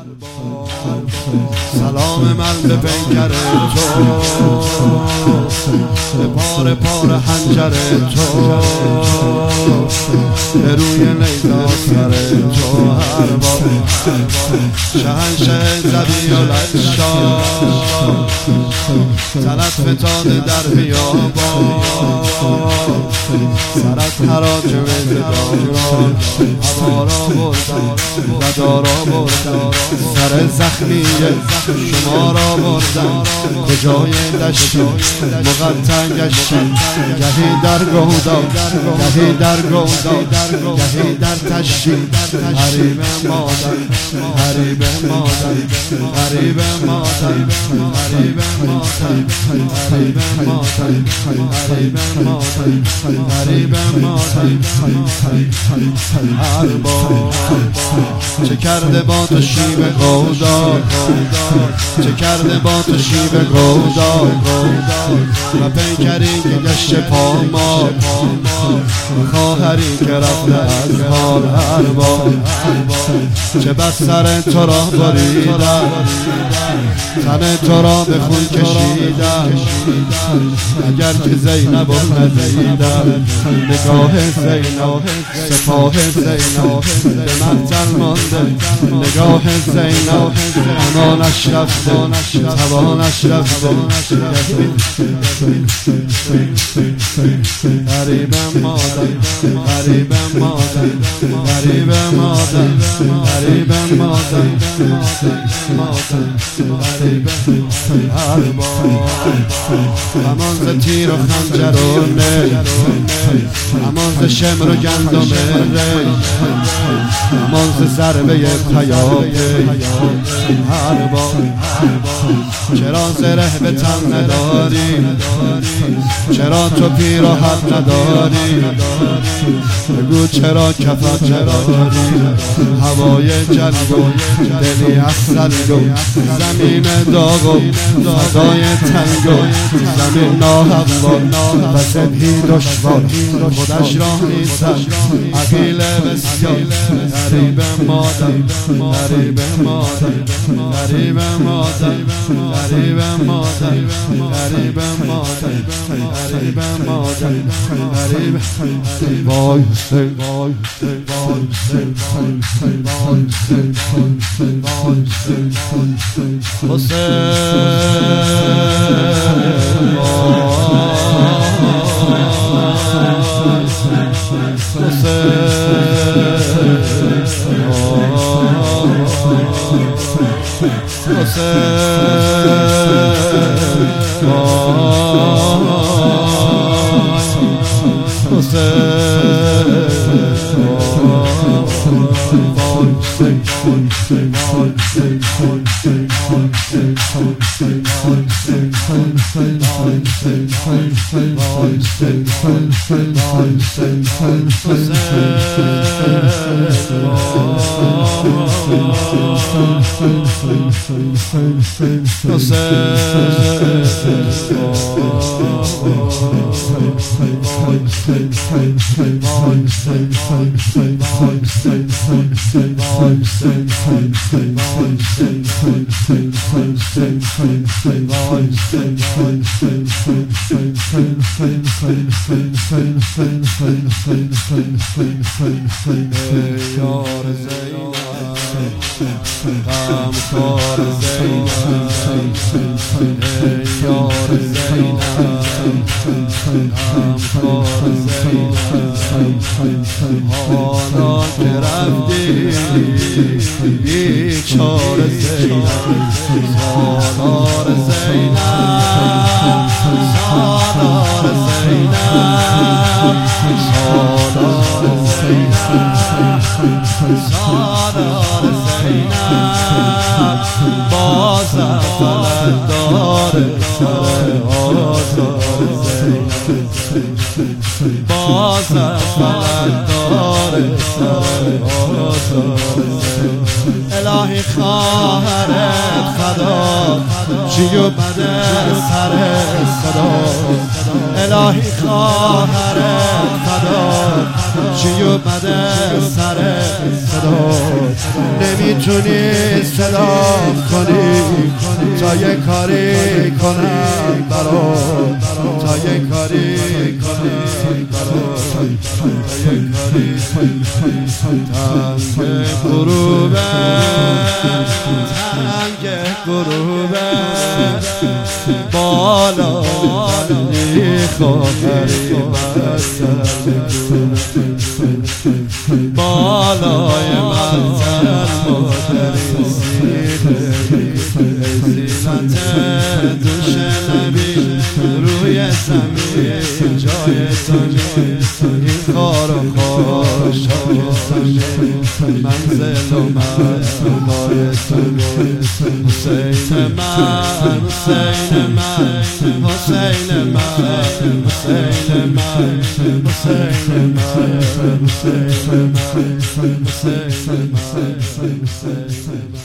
سلام من به پیکر تو، به پاره پاره حنجر تو، به روی نیزا سر تو هر بار شهنشه زبی و لشا طلت فتاده در بیابان سرت حراج وزداران هوا را بردن و دارا بردن سر زخمی شما را بردن کجای دشتی مقطع گشتی گهی در گودا گهی در گودا گهی در تشتی حریب مادر حریب مادر حریب مادر حریب مادر حریب مادر حریب مادر حریب مادر هر بار چه کرده با تو شیب گودا چه کرده با تو شیب گودا و پیکری که گشت پامال خواهری که رفته از حال هر بار چه بس سر تو را بریدن تن تو را به خون کشیدن اگر که زینب رو ندیدن نگاه زینب سپاه زینب به مقتل مانده نگاه زینب امانش رفته توانش رفته غریب مادر غریب مادر غریب مادر غریب مادر غریب هر بار همان ز تیر و خنجر و نی همان ز شمر و گندم ری همان ز ضربه پیاپی هر بار چرا زره به تن نداری چرا تو پیراحت نداری بگو چرا کفت نداری هوای جنگ و دلی اصل گو زمین داغ و فضای تنگ و زمین ناهوار و زبهی دشوار خودش راه نیستن عقیل بسیار غریب مادر غریب مادر غریب مادر غریب مادر غریب مادر غریب مادر غریب وای حسین وای حسین وای حسین وای حسین وای حسین یار زینب غمخوار زینب یار زینب غمخوار زینب حالا که رفتی بیچار زینب سالار زینب سالار زینب سالار زینب سالار زینب بازم فلک داره سر آزار زینب بازم فلک داره سر آزار زینب الهی خواهرت فدا چی اومده سر صدا الهی خواهرت فدا چی اومده سر صدا نمیتونی صدا کنی تا یه کاری کنم برات تا یه کاری کنم برات تا یه کاری تنگ غروبه تنگ غروبه بالا تنی خواهری بالای منزل مادری زینت دوش نبی روی زمین جای زمین این خار و خاشاک منزل و منزلای زمین حسین من حسین من حسین من حسین من حسین من حسین من حسین من